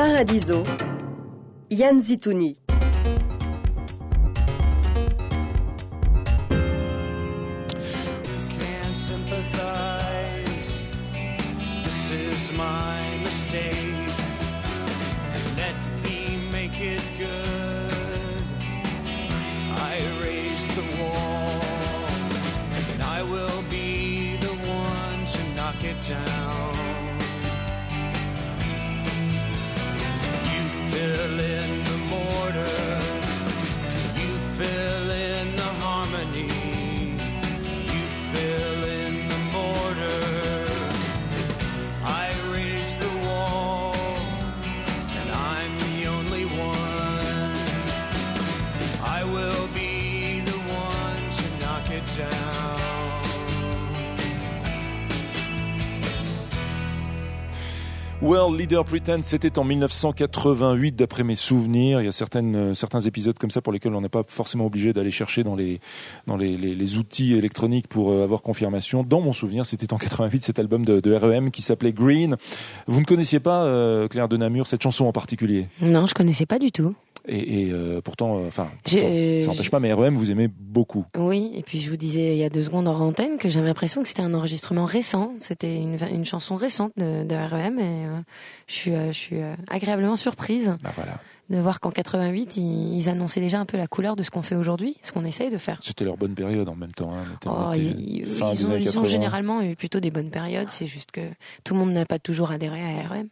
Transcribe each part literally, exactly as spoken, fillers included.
Paradiso, Yann Zitouni. Down. You fill in the mortar, you fill in the harmony, you fill in the mortar. I raise the wall, and I'm the only one. I will be the one to knock it down. World Leader Pretend, c'était en dix-neuf cent quatre-vingt-huit d'après mes souvenirs. Il y a certaines, certains épisodes comme ça pour lesquels on n'est pas forcément obligé d'aller chercher dans les, dans les, les, les outils électroniques pour avoir confirmation. Dans mon souvenir, c'était en quatre-vingt-huit cet album de, de R E M qui s'appelait Green. Vous ne connaissiez pas, euh, Claire de Namur, cette chanson en particulier? Non, je connaissais pas du tout. Et, et euh, pourtant, enfin, euh, ça n'empêche pas, mais R E M, vous aimez beaucoup. Oui, et puis je vous disais il y a deux secondes en antenne que j'avais l'impression que c'était un enregistrement récent. C'était une, une chanson récente de, de R E M, et euh, je suis, euh, je suis euh, agréablement surprise bah voilà. de voir qu'en quatre-vingt-huit, ils, ils annonçaient déjà un peu la couleur de ce qu'on fait aujourd'hui, ce qu'on essaye de faire. C'était leur bonne période en même temps. Hein. Oh, ils, ils, ils, ont, ils ont généralement eu plutôt des bonnes périodes, c'est juste que tout le monde n'a pas toujours adhéré à R E M.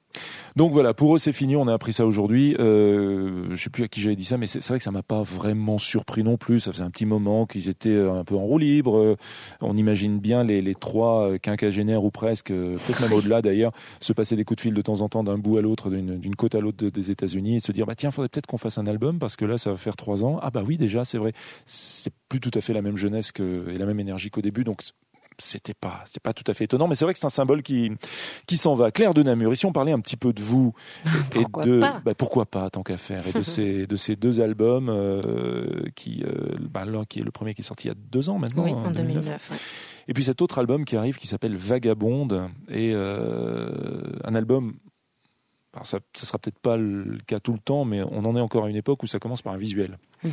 Donc voilà, pour eux c'est fini, on a appris ça aujourd'hui. Euh, je sais plus à qui j'avais dit ça, mais c'est, c'est vrai que ça m'a pas vraiment surpris non plus. Ça faisait un petit moment qu'ils étaient un peu en roue libre. On imagine bien les, les trois quinquagénaires ou presque, peut-être même au-delà d'ailleurs, se passer des coups de fil de temps en temps d'un bout à l'autre, d'une, d'une côte à l'autre de, des États-Unis, et se dire bah tiens, faudrait peut-être qu'on fasse un album parce que là ça va faire trois ans. Ah bah oui déjà, c'est vrai, c'est plus tout à fait la même jeunesse que, et la même énergie qu'au début, donc. C'était pas, c'est pas tout à fait étonnant, mais c'est vrai que c'est un symbole qui, qui s'en va. Claire de Namur, ici on parlait un petit peu de vous pourquoi et de, pas bah pourquoi pas tant qu'à faire, et de ces, de ces deux albums euh, qui, euh, bah l'un qui est le premier qui est sorti il y a deux ans maintenant, oui, en en deux mille neuf. deux mille neuf. Ouais. Et puis cet autre album qui arrive qui s'appelle Vagabonde et euh, un album. Alors ça, ça sera peut-être pas le cas tout le temps, mais on en est encore à une époque où ça commence par un visuel. Mm-hmm.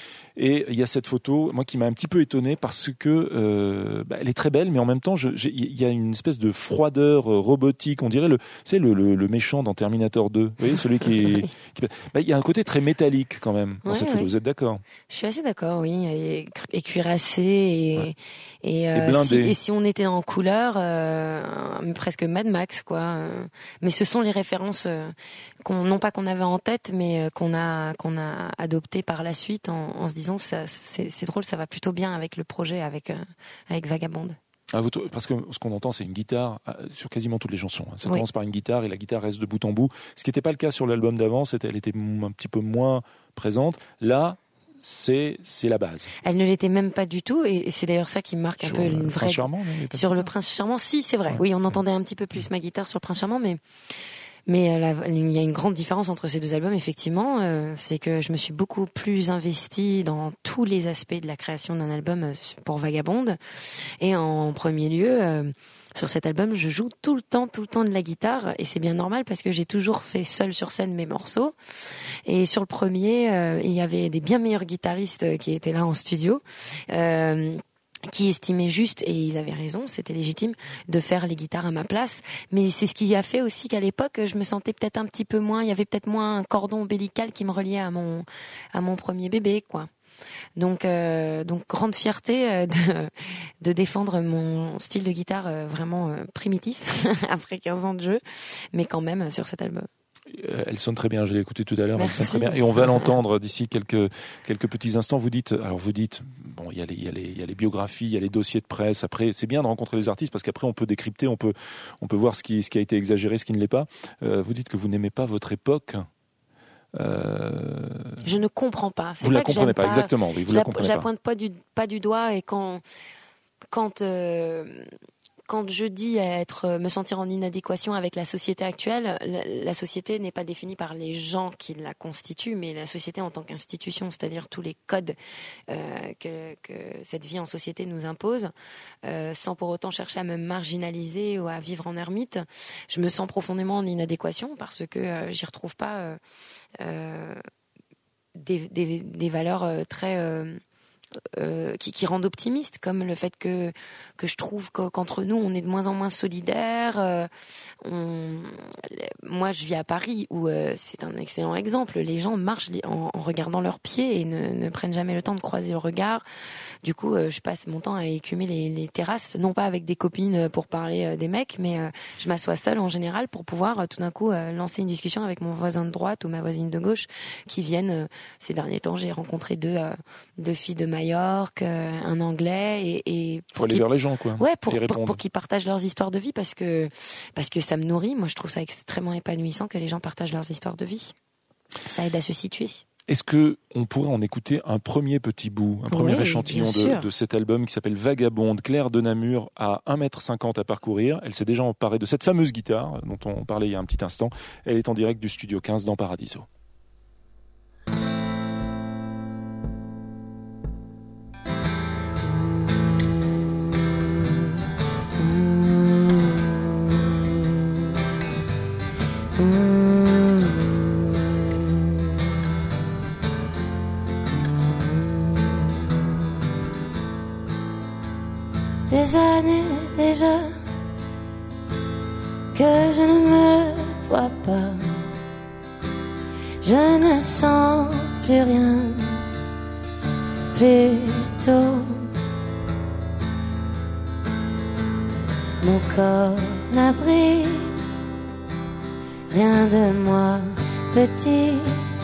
Et il y a cette photo, moi qui m'a un petit peu étonné parce que euh, bah, elle est très belle, mais en même temps, il y a une espèce de froideur robotique. On dirait le, c'est le, le, le méchant dans Terminator deux. Vous voyez, celui qui, est, qui bah, il y a un côté très métallique quand même dans ouais, cette photo. Ouais. Vous êtes d'accord? Je suis assez d'accord, oui. Et, et cuirassé et ouais. et, euh, et, si, et si on était en couleur, euh, presque Mad Max, quoi. Mais ce sont les références euh, qu'on, non pas qu'on avait en tête, mais qu'on a qu'on a adoptées par la suite en, en se disant ça, c'est, c'est drôle, ça va plutôt bien avec le projet, avec euh, avec Vagabonde. Ah, vous, parce que ce qu'on entend, c'est une guitare sur quasiment toutes les chansons. Ça oui. commence par une guitare et la guitare reste de bout en bout. Ce qui n'était pas le cas sur l'album d'avant, c'était, elle était un petit peu moins présente. Là, c'est c'est la base. Elle ne l'était même pas du tout, et c'est d'ailleurs ça qui marque sur un peu une vraie. Prince Charmant, sur le Prince Charmant, si c'est vrai. Ouais. Oui, on entendait un petit peu plus ma guitare sur le Prince Charmant, mais. Mais la, il y a une grande différence entre ces deux albums, effectivement, euh, c'est que je me suis beaucoup plus investie dans tous les aspects de la création d'un album pour Vagabonde. Et en premier lieu, euh, sur cet album, je joue tout le temps, tout le temps de la guitare, et c'est bien normal parce que j'ai toujours fait seule sur scène mes morceaux. Et sur le premier, euh, il y avait des bien meilleurs guitaristes qui étaient là en studio. Euh, qui estimaient juste, et ils avaient raison, c'était légitime, de faire les guitares à ma place. Mais c'est ce qui a fait aussi qu'à l'époque, je me sentais peut-être un petit peu moins, il y avait peut-être moins un cordon ombilical qui me reliait à mon, à mon premier bébé, quoi. Donc, euh, donc grande fierté euh, de, de défendre mon style de guitare euh, vraiment euh, primitif, après quinze ans de jeu, mais quand même euh, sur cet album. Elle sonne très bien, je l'ai écouté tout à l'heure, Merci. Elle sonne très bien. Et on va l'entendre d'ici quelques, quelques petits instants. Vous dites, alors vous dites, bon, il y a les, il y a les, il y a les biographies, il y a les dossiers de presse. Après, c'est bien de rencontrer les artistes parce qu'après on peut décrypter, on peut, on peut voir ce qui, ce qui a été exagéré, ce qui ne l'est pas. Euh, vous dites que vous n'aimez pas votre époque. Euh... Je ne comprends pas. C'est vous pas la que comprenez j'aime pas, pas, exactement. Oui, vous je la la, comprenez je la pas. pointe pas du, pas du doigt, et quand, quand, euh, quand je dis être, me sentir en inadéquation avec la société actuelle, la, la société n'est pas définie par les gens qui la constituent, mais la société en tant qu'institution, c'est-à-dire tous les codes euh, que, que cette vie en société nous impose, euh, sans pour autant chercher à me marginaliser ou à vivre en ermite. Je me sens profondément en inadéquation parce que euh, j'y retrouve pas euh, euh, des, des, des valeurs euh, très... Euh, Euh, qui, qui rendent optimiste, comme le fait que que je trouve qu'entre nous on est de moins en moins solidaires. Euh, on, moi, je vis à Paris où euh, c'est un excellent exemple. Les gens marchent en, en regardant leurs pieds et ne, ne prennent jamais le temps de croiser le regard. Du coup, euh, je passe mon temps à écumer les, les terrasses, non pas avec des copines pour parler euh, des mecs, mais euh, je m'assois seule en général pour pouvoir euh, tout d'un coup euh, lancer une discussion avec mon voisin de droite ou ma voisine de gauche qui viennent. Euh, ces derniers temps, j'ai rencontré deux euh, deux filles de Majorque, euh, un Anglais, et, et pour aller vers les gens, quoi. Ouais, pour pour, pour qu'ils partagent leurs histoires de vie, parce que parce que ça me nourrit. Moi, je trouve ça extrêmement épanouissant que les gens partagent leurs histoires de vie. Ça aide à se situer. Est-ce que on pourrait en écouter un premier petit bout, un premier oui, échantillon de, de cet album qui s'appelle Vagabonde? Claire de Namur a un mètre cinquante à parcourir. Elle s'est déjà emparée de cette fameuse guitare dont on parlait il y a un petit instant. Elle est en direct du studio quinze dans Paradiso. Des années déjà que je ne me vois pas, je ne sens plus rien, plutôt mon corps n'abrite rien de moi petit,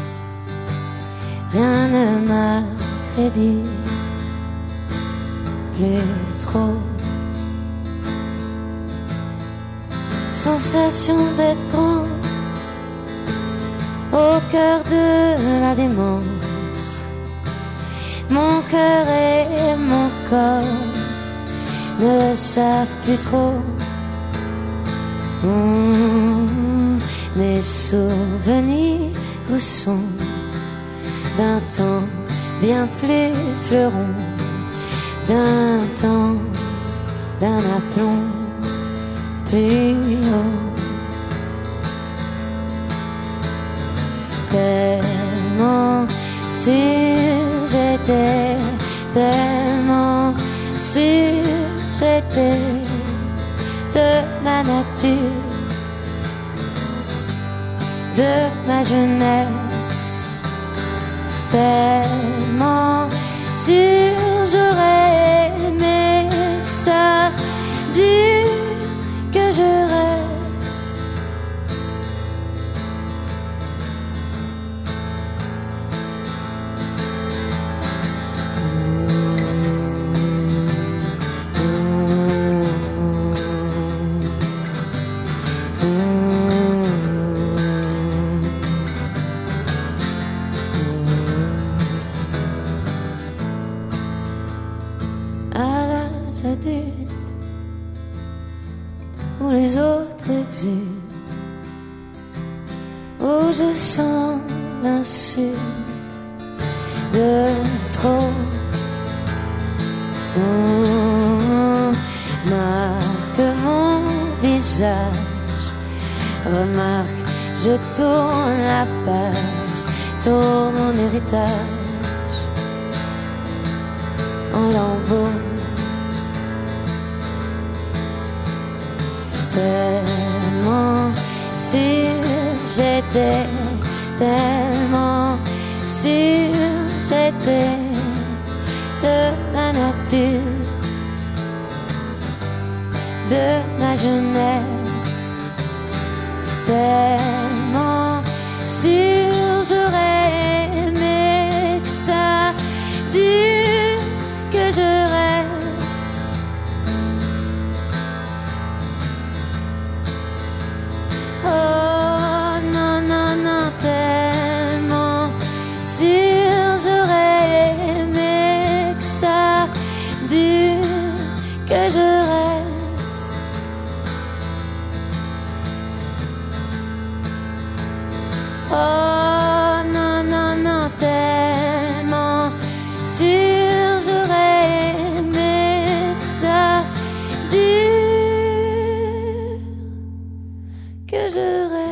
rien ne m'accrédite plus trop. Sensation d'être grand au cœur de la démence. Mon cœur et mon corps ne savent plus trop. Mmh, mes souvenirs sont d'un temps bien plus fleuron, d'un temps, d'un aplomb plus haut. Tellement sûr j'étais, tellement sûr j'étais de ma nature, de ma jeunesse, tellement sûr j'aurais aimé que ça dure, que je reste. À l'âge adulte où les autres exultent, où je sens l'insulte de trop. Oh, marque mon visage, remarque, je tourne la page, tourne mon héritage en lambeaux. Tellement sûr j'étais, tellement sûr j'étais de ma nature, de ma jeunesse, tellement sûr j'aurais aimé que ça dure, que je reste. Oh non, non, non, tellement sûr j'aurais aimé que ça dure, que je reste. Oh non, non, non, tellement sûr, j'aurais aimé que ça dure, que je reste.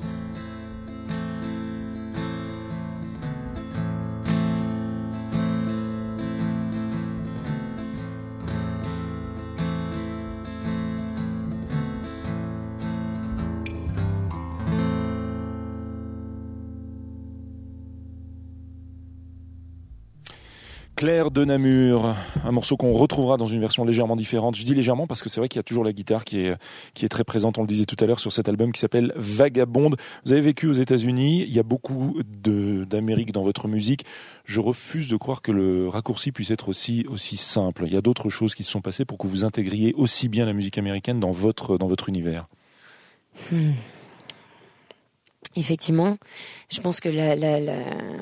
Claire de Namur, un morceau qu'on retrouvera dans une version légèrement différente. Je dis légèrement parce que c'est vrai qu'il y a toujours la guitare qui est, qui est très présente, on le disait tout à l'heure, sur cet album qui s'appelle Vagabonde. Vous avez vécu aux États-Unis, il y a beaucoup de, d'Amérique dans votre musique. Je refuse de croire que le raccourci puisse être aussi, aussi simple. Il y a d'autres choses qui se sont passées pour que vous intégriez aussi bien la musique américaine dans votre, dans votre univers. Hmm. Effectivement, je pense que la, la, la...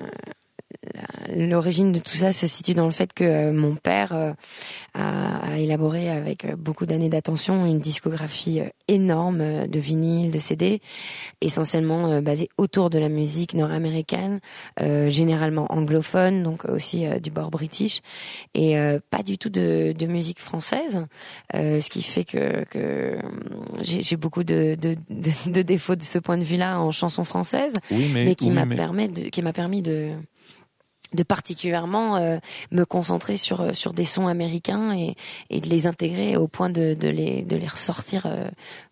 l'origine de tout ça se situe dans le fait que euh, mon père euh, a, a élaboré avec euh, beaucoup d'années d'attention une discographie euh, énorme euh, de vinyles, de C D, essentiellement euh, basée autour de la musique nord-américaine, euh, généralement anglophone, donc aussi euh, du bord british, et euh, pas du tout de, de musique française, euh, ce qui fait que, que j'ai, j'ai beaucoup de, de, de, de défauts de ce point de vue-là en chanson française, oui, mais, mais qui oui, m'a mais... permis de, qui m'a permis de de particulièrement euh, me concentrer sur sur des sons américains et et de les intégrer au point de de les de les ressortir euh,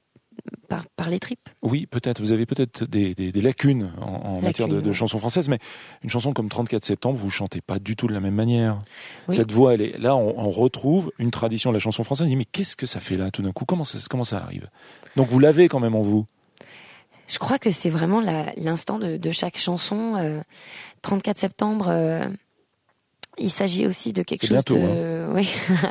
par par les tripes. Oui, peut-être. Vous avez peut-être des des, des lacunes en, en lacunes, matière de, de ouais. chansons françaises, mais une chanson comme trente-quatre septembre, vous chantez pas du tout de la même manière. Oui. Cette voix, elle est là. On, on retrouve une tradition de la chanson française. On dit mais qu'est-ce que ça fait là tout d'un coup? Comment ça comment ça arrive? Donc vous l'avez quand même en vous. Je crois que c'est vraiment la, l'instant de, de chaque chanson. Euh, trente-quatre septembre, euh, il s'agit aussi de quelque c'est chose bientôt, de... Hein. Oui.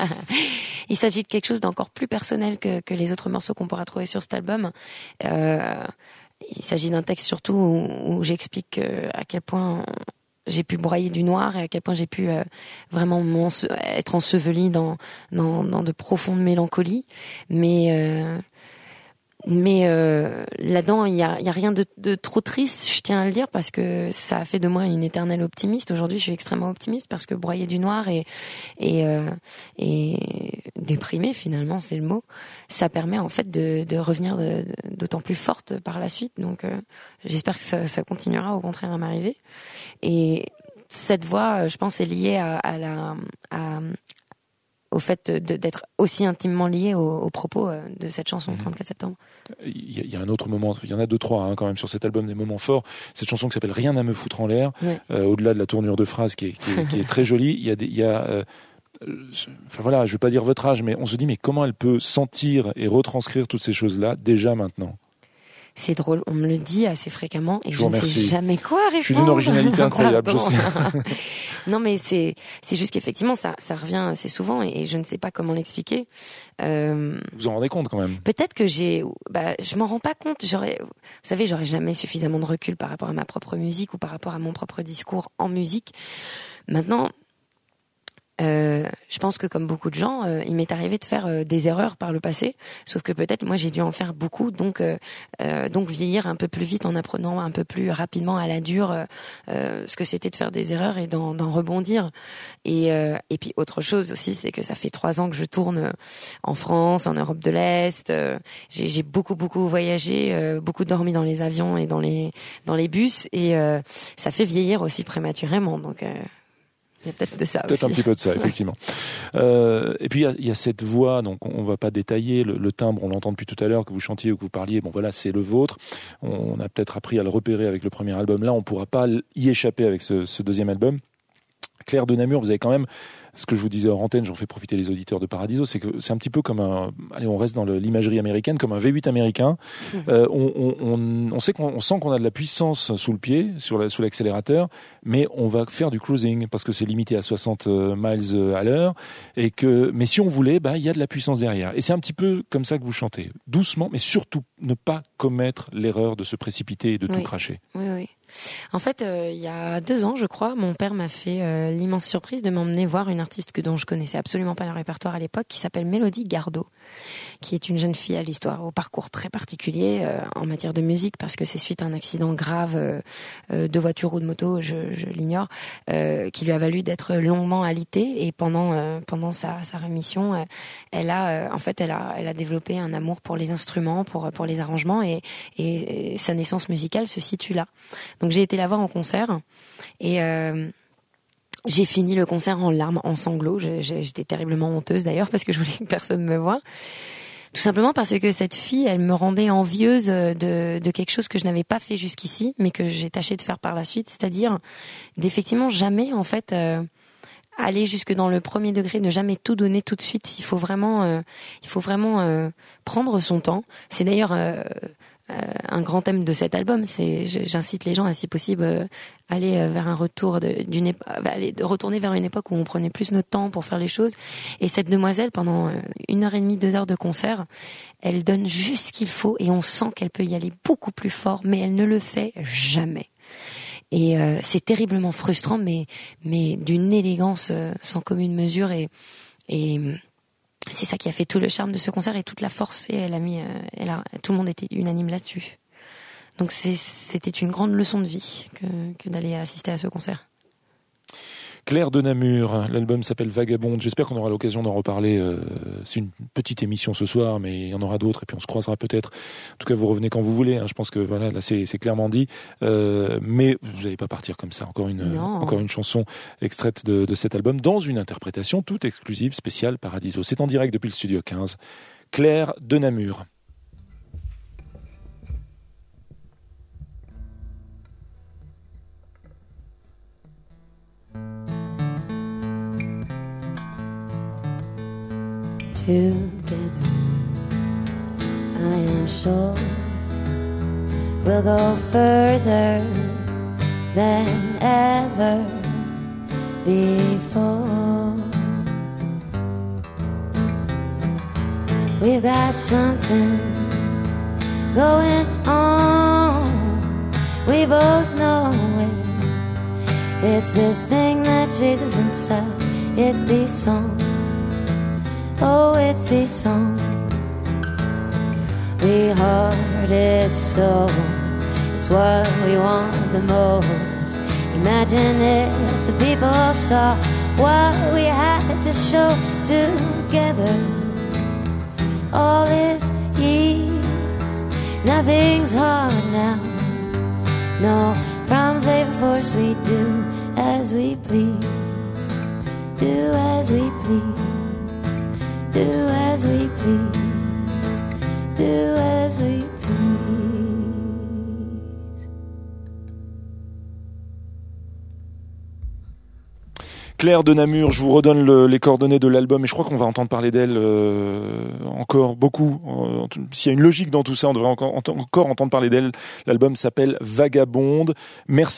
Il s'agit de quelque chose d'encore plus personnel que, que les autres morceaux qu'on pourra trouver sur cet album. Euh, il s'agit d'un texte surtout où, où j'explique euh, à quel point j'ai pu broyer du noir et à quel point j'ai pu euh, vraiment être ensevelie dans, dans, dans de profondes mélancolies. Mais... Euh, Mais euh, là-dedans, il y a, y a rien de, de trop triste, je tiens à le dire, parce que ça a fait de moi une éternelle optimiste. Aujourd'hui, je suis extrêmement optimiste parce que broyer du noir et et, euh, et déprimé, finalement, c'est le mot, ça permet en fait de, de revenir de, de, d'autant plus forte par la suite. Donc, euh, j'espère que ça, ça continuera au contraire à m'arriver. Et cette voix, je pense, est liée à, à la à, au fait de, d'être aussi intimement lié aux, aux propos de cette chanson, trente-quatre septembre. Il y, a, il y a un autre moment, il y en a deux, trois hein, quand même sur cet album, des moments forts. Cette chanson qui s'appelle Rien à me foutre en l'air, ouais. euh, au-delà de la tournure de phrase qui est, qui est, qui est très jolie, il y a, des, il y a euh, enfin voilà, je veux pas dire votre âge, mais on se dit mais comment elle peut sentir et retranscrire toutes ces choses-là déjà maintenant? C'est drôle, on me le dit assez fréquemment et je, je ne sais jamais quoi répondre. Je suis d'une originalité incroyable, je sais. Non mais c'est c'est juste qu'effectivement ça ça revient assez souvent et, et je ne sais pas comment l'expliquer. Euh, vous en rendez compte quand même? Peut-être que j'ai, bah je m'en rends pas compte. J'aurais, vous savez, j'aurais jamais suffisamment de recul par rapport à ma propre musique ou par rapport à mon propre discours en musique. Maintenant. Euh, je pense que comme beaucoup de gens, euh, il m'est arrivé de faire euh, des erreurs par le passé, sauf que peut-être moi j'ai dû en faire beaucoup, donc euh, euh, donc vieillir un peu plus vite en apprenant un peu plus rapidement à la dure euh, euh, ce que c'était de faire des erreurs et d'en, d'en rebondir. Et euh, et puis autre chose aussi, c'est que ça fait trois ans que je tourne en France, en Europe de l'Est. Euh, j'ai, j'ai beaucoup beaucoup voyagé, euh, beaucoup dormi dans les avions et dans les dans les bus, et euh, ça fait vieillir aussi prématurément. Donc euh, il y a peut-être de ça peut-être aussi. un petit peu de ça, effectivement. euh, et puis il y a, il y a cette voix, donc on va pas détailler le, le timbre, on l'entend depuis tout à l'heure, que vous chantiez ou que vous parliez. Bon voilà, c'est le vôtre. On, on a peut-être appris à le repérer avec le premier album. Là, on pourra pas y échapper avec ce, ce deuxième album. Claire de Namur, vous avez quand même, ce que je vous disais hors antenne, j'en fais profiter les auditeurs de Paradiso, c'est que c'est un petit peu comme un, allez, on reste dans le, l'imagerie américaine, comme un V huit américain. Mmh. Euh, on, on, on, on sait qu'on on sent qu'on a de la puissance sous le pied, sur la, sous l'accélérateur, mais on va faire du cruising parce que c'est limité à soixante miles à l'heure, et que, mais si on voulait, bah, il y a de la puissance derrière. Et c'est un petit peu comme ça que vous chantez, doucement, mais surtout ne pas commettre l'erreur de se précipiter et de oui. tout cracher. Oui, oui. En fait, euh, il y a deux ans, je crois, mon père m'a fait euh, l'immense surprise de m'emmener voir une artiste que dont je connaissais absolument pas le répertoire à l'époque, qui s'appelle Mélodie Gardot, qui est une jeune fille à l'histoire, au parcours très particulier euh, en matière de musique, parce que c'est suite à un accident grave euh, euh, de voiture ou de moto, je, je l'ignore, euh, qui lui a valu d'être longuement alitée. Et pendant euh, pendant sa, sa rémission, euh, elle a euh, en fait elle a elle a développé un amour pour les instruments, pour pour les arrangements, et, et, et sa naissance musicale se situe là. Donc j'ai été la voir en concert et euh, j'ai fini le concert en larmes, en sanglots. J'étais terriblement honteuse d'ailleurs parce que je voulais que personne me voie. Tout simplement parce que cette fille, elle me rendait envieuse de, de quelque chose que je n'avais pas fait jusqu'ici, mais que j'ai tâché de faire par la suite, c'est-à-dire d'effectivement jamais en fait euh, aller jusque dans le premier degré, ne jamais tout donner tout de suite. Il faut vraiment, euh, il faut vraiment euh, prendre son temps. C'est d'ailleurs euh, euh, un grand thème de cet album. C'est, j'incite les gens à, si possible, euh, aller vers un retour de, d'une épo- aller de retourner vers une époque où on prenait plus notre temps pour faire les choses. Et cette demoiselle, pendant une heure et demie, deux heures de concert, elle donne juste ce qu'il faut et on sent qu'elle peut y aller beaucoup plus fort, mais elle ne le fait jamais. Et euh, c'est terriblement frustrant, mais mais d'une élégance euh, sans commune mesure, et et c'est ça qui a fait tout le charme de ce concert et toute la force. Et elle a mis, euh, elle a, tout le monde était unanime là-dessus. Donc c'est, c'était une grande leçon de vie que que d'aller assister à ce concert. Claire de Namur, l'album s'appelle Vagabonde. J'espère qu'on aura l'occasion d'en reparler. Euh, c'est une petite émission ce soir, mais il y en aura d'autres et puis on se croisera peut-être. En tout cas, vous revenez quand vous voulez. Hein. Je pense que voilà, là c'est, c'est clairement dit. Euh, mais vous n'allez pas partir comme ça. Encore une, non. encore une chanson extraite de, de cet album dans une interprétation toute exclusive, spéciale Paradiso. C'est en direct depuis le studio quinze. Claire de Namur. Together, I am sure we'll go further than ever before. We've got something going on, we both know it. It's this thing that chases inside, it's these songs. Oh, it's these songs. We heart it so. It's what we want the most. Imagine if the people saw what we had to show together. All is ease, nothing's hard now. No problems lay before us, we do as we please. Do as we please. Do as we please, do as we please. Claire de Namur, je vous redonne le, les coordonnées de l'album et je crois qu'on va entendre parler d'elle euh, encore beaucoup. Euh, s'il y a une logique dans tout ça, on devrait encore, encore entendre parler d'elle. L'album s'appelle Vagabonde. Merci.